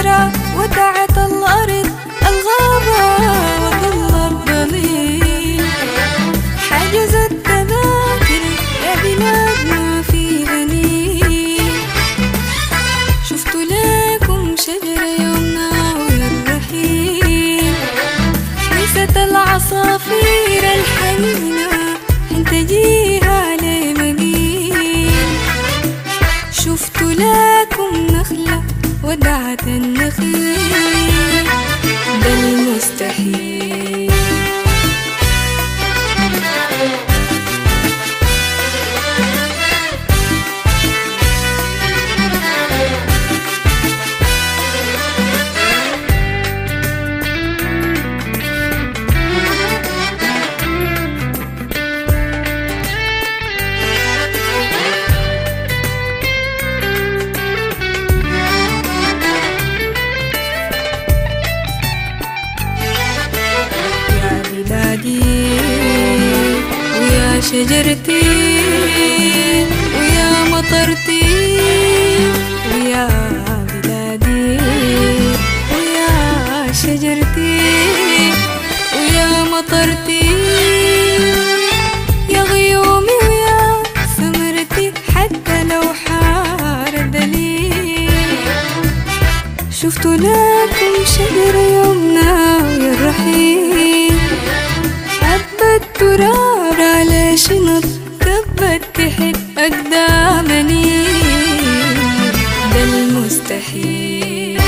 شجرة ودعت الأرض الغابة وظل الظليل، حجزت تذاكر يا بلاد ما في غنيل. شفت لكم شجرة يومنا ويا الرحيل، نست العصافير الحنينة حين تجيها لمقيل. شفت لكم نخلة ودعت النخيل، ده المستحيل. ويا شجرتي ويا مطرتي ويا بلادي، ويا شجرتي ويا مطرتي، يا غيومي ويا ثمرتي حتى لو حار دليل. شفت لكم شجر يومنا ويا الرحيل، التراب على شنط كبت تحت أقدامني، ده المستحيل.